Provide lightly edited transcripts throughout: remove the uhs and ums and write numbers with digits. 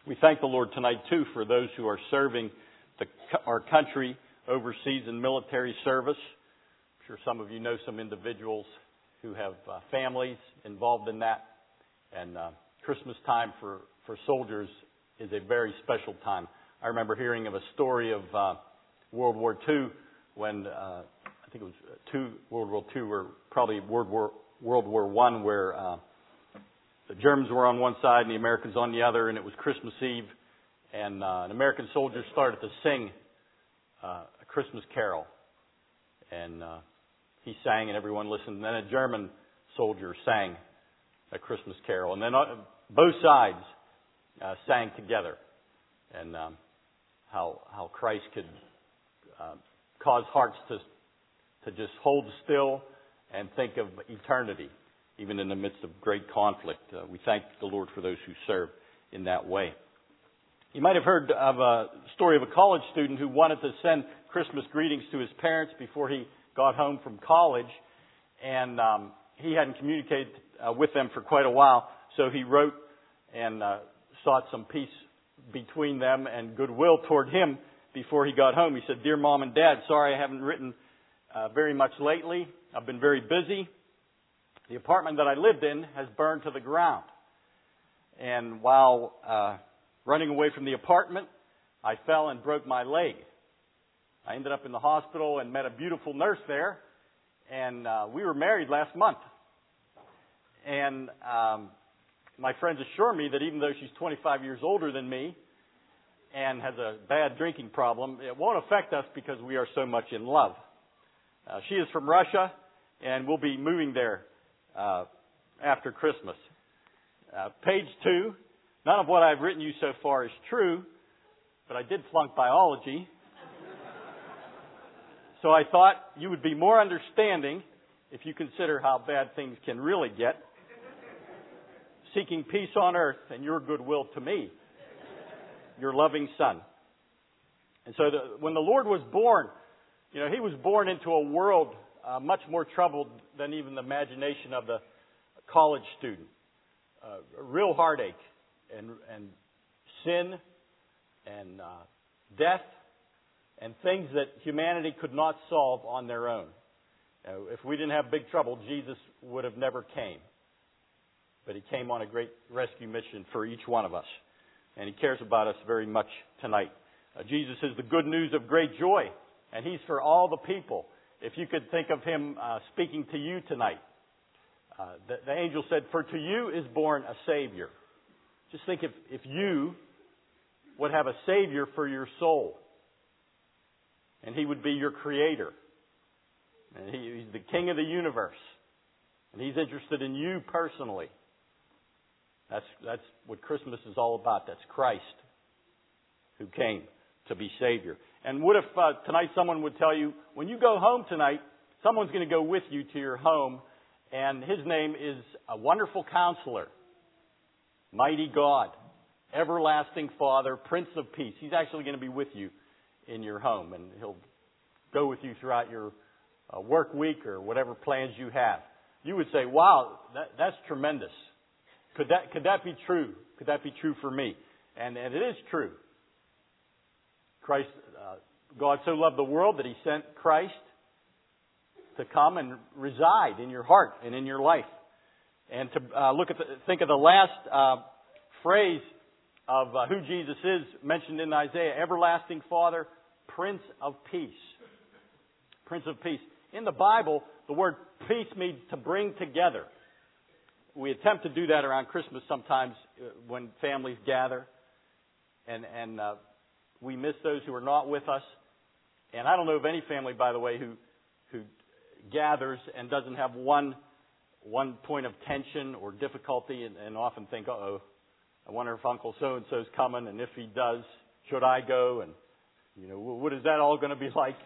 We thank the Lord tonight, too, for those who are serving our country overseas in military service. I'm sure some of you know some individuals who have families involved in that. And Christmas time for soldiers is a very special time. I remember hearing of a story of World War II when, I think it was World War II, or probably World War I, where the Germans were on one side and the Americans on the other, and it was Christmas Eve, and an American soldier started to sing a Christmas carol, and he sang and everyone listened, and then a German soldier sang a Christmas carol, and then both sides sang together, and how Christ could cause hearts to just hold still and think of eternity, even in the midst of great conflict. We thank the Lord for those who serve in that way. You might have heard of a story of a college student who wanted to send Christmas greetings to his parents before he got home from college, and he hadn't communicated with them for quite a while, so he wrote and sought some peace between them and goodwill toward him before he got home. He said, "Dear Mom and Dad, sorry I haven't written very much lately. I've been very busy. The apartment that I lived in has burned to the ground. And while running away from the apartment, I fell and broke my leg. I ended up in the hospital and met a beautiful nurse there. And we were married last month. And my friends assure me that even though she's 25 years older than me and has a bad drinking problem, it won't affect us because we are so much in love. She is from Russia, and we'll be moving there after Christmas." Page 2. None of what I've written you so far is true, but I did flunk biology. So I thought you would be more understanding if you consider how bad things can really get. Seeking peace on earth and your goodwill to me, your loving son. And so when the Lord was born, he was born into a world much more troubled than even the imagination of the college student. Real heartache and sin and death and things that humanity could not solve on their own. If we didn't have big trouble, Jesus would have never came. But He came on a great rescue mission for each one of us. And He cares about us very much tonight. Jesus is the good news of great joy. And He's for all the people. If you could think of Him speaking to you tonight. The angel said, "For to you is born a Savior." Just think if you would have a Savior for your soul. And He would be your Creator. And He's the King of the universe. And He's interested in you personally. That's what Christmas is all about. That's Christ who came to be Savior. And what if tonight someone would tell you, when you go home tonight, someone's going to go with you to your home, and his name is a Wonderful Counselor, Mighty God, Everlasting Father, Prince of Peace. He's actually going to be with you in your home, and He'll go with you throughout your work week or whatever plans you have. You would say, "Wow, that's tremendous. Could that be true? Could that be true for me?" And it is true. Christ, God so loved the world that He sent Christ to come and reside in your heart and in your life. And to think of the last phrase of who Jesus is mentioned in Isaiah: Everlasting Father, Prince of Peace. Prince of Peace. In the Bible, the word peace means to bring together. We attempt to do that around Christmas sometimes when families gather, and we miss those who are not with us. And I don't know of any family, by the way, who gathers and doesn't have one point of tension or difficulty, and often think, "Uh-oh, I wonder if Uncle so-and-so's coming, and if he does, should I go? And what is that all going to be like?"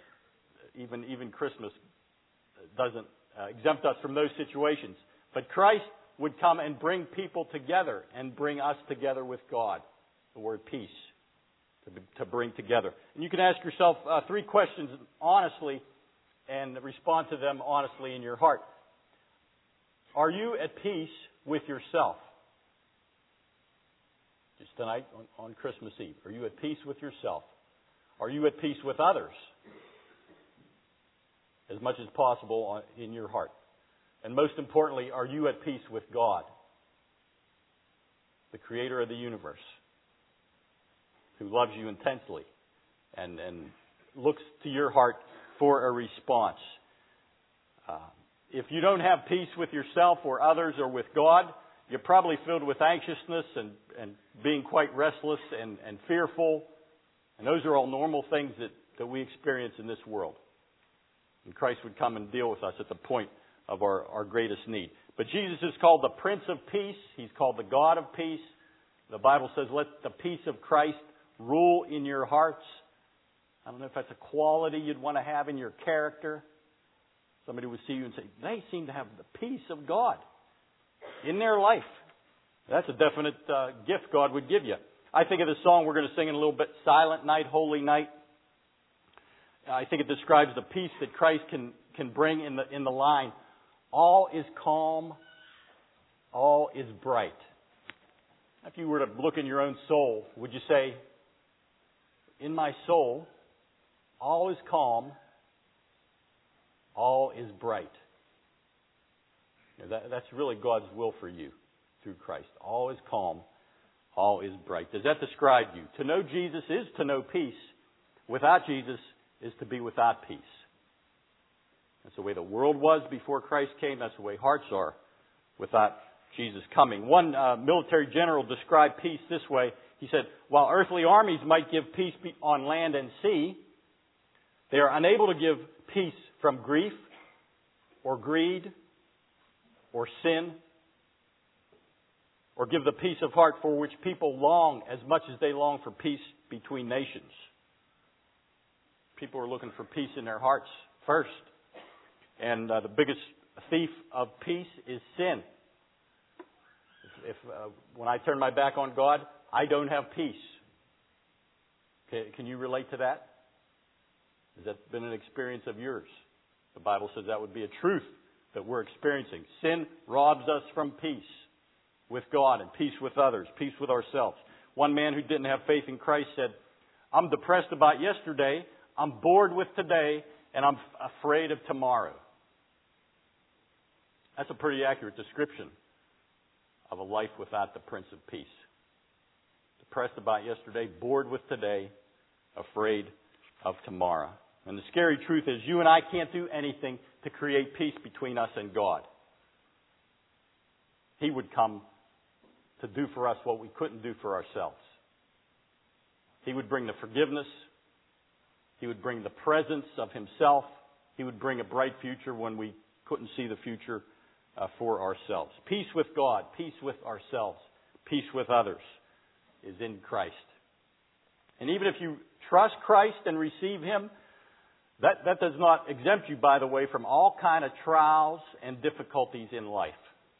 Even Christmas doesn't exempt us from those situations. But Christ would come and bring people together and bring us together with God. The word peace, to bring together. And you can ask yourself 3 questions honestly and respond to them honestly in your heart. Are you at peace with yourself? Just tonight on Christmas Eve. Are you at peace with yourself? Are you at peace with others? As much as possible in your heart. And most importantly, are you at peace with God, the Creator of the universe, who loves you intensely and looks to your heart for a response? If you don't have peace with yourself or others or with God, you're probably filled with anxiousness and being quite restless and fearful. And those are all normal things that we experience in this world. And Christ would come and deal with us at the point of our greatest need. But Jesus is called the Prince of Peace. He's called the God of Peace. The Bible says, let the peace of Christ rule in your hearts. I don't know if that's a quality you'd want to have in your character. Somebody would see you and say, they seem to have the peace of God in their life. That's a definite gift God would give you. I think of the song we're going to sing in a little bit, Silent Night, Holy Night. I think it describes the peace that Christ can bring in the line. All is calm, all is bright. If you were to look in your own soul, would you say, in my soul, all is calm, all is bright? That's really God's will for you through Christ. All is calm, all is bright. Does that describe you? To know Jesus is to know peace. Without Jesus is to be without peace. That's the way the world was before Christ came. That's the way hearts are without Jesus coming. One military general described peace this way. He said, while earthly armies might give peace on land and sea, they are unable to give peace from grief or greed or sin, or give the peace of heart for which people long as much as they long for peace between nations. People are looking for peace in their hearts first. And the biggest thief of peace is sin. If when I turn my back on God, I don't have peace. Can you relate to that? Has that been an experience of yours? The Bible says that would be a truth that we're experiencing. Sin robs us from peace with God and peace with others, peace with ourselves. One man who didn't have faith in Christ said, I'm depressed about yesterday, I'm bored with today, and I'm afraid of tomorrow. That's a pretty accurate description of a life without the Prince of Peace. Depressed about yesterday, bored with today, afraid of tomorrow. And the scary truth is you and I can't do anything to create peace between us and God. He would come to do for us what we couldn't do for ourselves. He would bring the forgiveness. He would bring the presence of Himself. He would bring a bright future when we couldn't see the future for ourselves. Peace with God, peace with ourselves, peace with others is in Christ. And even if you trust Christ and receive Him, that does not exempt you, by the way, from all kind of trials and difficulties in life.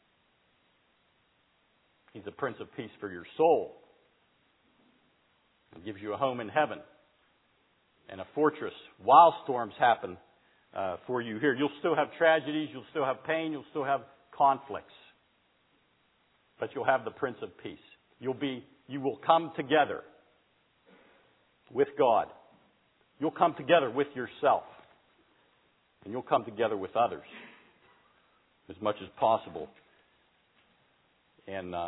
He's the Prince of Peace for your soul. He gives you a home in heaven and a fortress while storms happen for you here. You'll still have tragedies, you'll still have pain, you'll still have conflicts. But you'll have the Prince of Peace. You will come together with God. You'll come together with yourself. And you'll come together with others as much as possible. And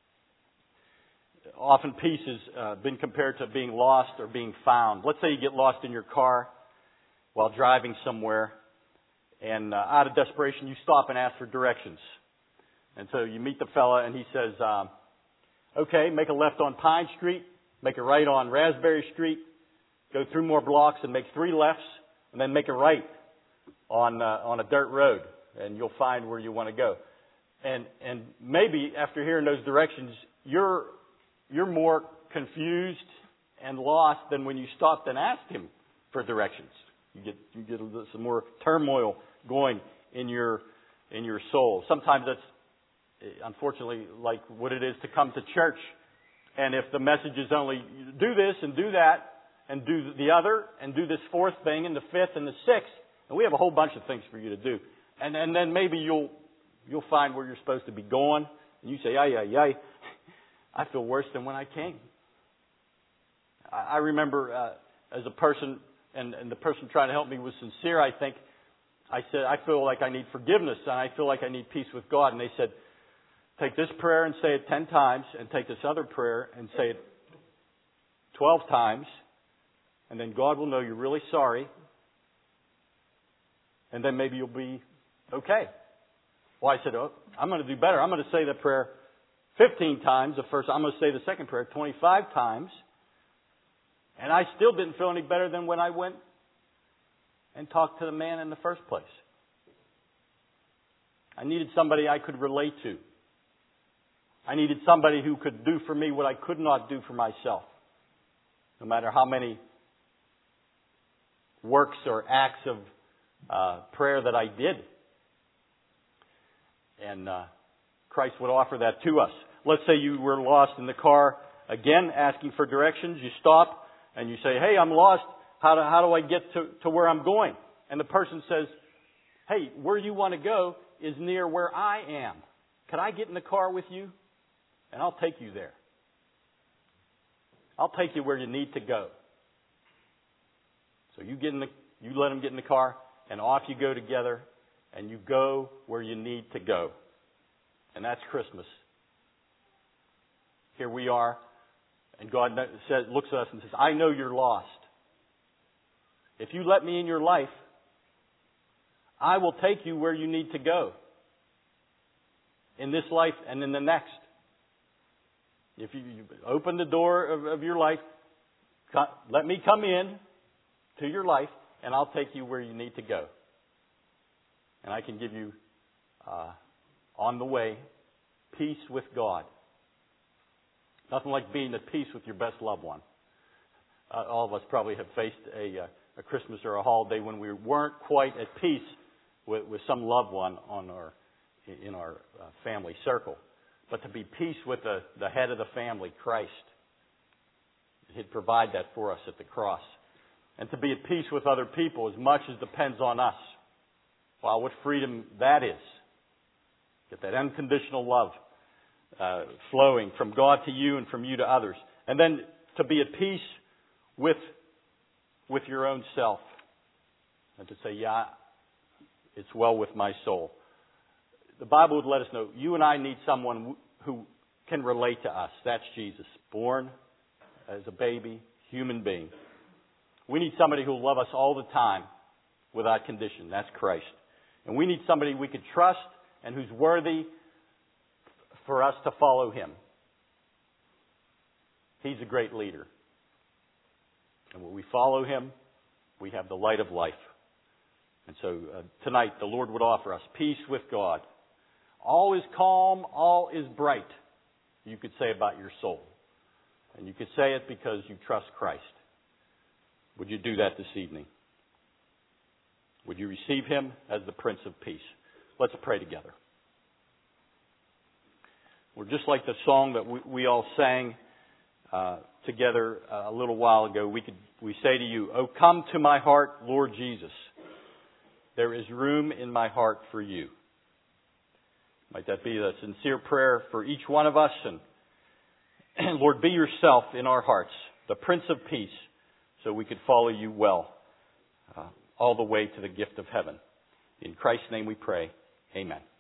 often peace has been compared to being lost or being found. Let's say you get lost in your car while driving somewhere, and out of desperation you stop and ask for directions. And so you meet the fella and he says, okay, make a left on Pine Street, make a right on Raspberry Street, go through more blocks and make 3 lefts, and then make a right on a dirt road, and you'll find where you want to go. And maybe after hearing those directions, you're more confused and lost than when you stopped and asked him for directions. You get some more turmoil going in your soul. Sometimes that's unfortunately like what it is to come to church. And if the message is only do this and do that and do the other and do this 4th thing and the 5th and the 6th, and we have a whole bunch of things for you to do. And then maybe you'll find where you're supposed to be going, and you say, ay. I feel worse than when I came. I remember as a person, and the person trying to help me was sincere, I think. I said, I feel like I need forgiveness, and I feel like I need peace with God. And they said, take this prayer and say it 10 times, and take this other prayer and say it 12 times, and then God will know you're really sorry, and then maybe you'll be okay. Well, I said, oh, I'm going to do better. I'm going to say the prayer 15 times. I'm going to say the second prayer 25 times. And I still didn't feel any better than when I went and talked to the man in the first place. I needed somebody I could relate to. I needed somebody who could do for me what I could not do for myself. No matter how many works or acts of prayer that I did. And Christ would offer that to us. Let's say you were lost in the car, again, asking for directions. You stop and you say, hey, I'm lost. How do I get to where I'm going? And the person says, hey, where you want to go is near where I am. Can I get in the car with you? And I'll take you there. I'll take you where you need to go. So you let them get in the car, and off you go together, and you go where you need to go. And that's Christmas. Here we are, and God looks at us and says, I know you're lost. If you let me in your life, I will take you where you need to go. In this life and in the next. If you open the door of your life, let me come in to your life, and I'll take you where you need to go. And I can give you, on the way, peace with God. Nothing like being at peace with your best loved one. All of us probably have faced a Christmas or a holiday when we weren't quite at peace with some loved one in our family circle. But to be peace with the head of the family, Christ. He'd provide that for us at the cross. And to be at peace with other people as much as depends on us. Wow, what freedom that is. Get that unconditional love flowing from God to you and from you to others. And then to be at peace with your own self. And to say, yeah, it's well with my soul. The Bible would let us know, you and I need someone who can relate to us. That's Jesus. Born as a baby, human being. We need somebody who will love us all the time without condition. That's Christ. And we need somebody we can trust and who's worthy for us to follow Him. He's a great leader. And when we follow Him, we have the light of life. And so tonight the Lord would offer us peace with God. All is calm, all is bright, you could say about your soul. And you could say it because you trust Christ. Would you do that this evening? Would you receive Him as the Prince of Peace? Let's pray together. We're just like the song that we all sang together a little while ago. We say to you, "Oh, come to my heart, Lord Jesus. There is room in my heart for you." Might that be a sincere prayer for each one of us? And Lord, be yourself in our hearts, the Prince of Peace, so we could follow you well all the way to the gift of heaven. In Christ's name we pray. Amen.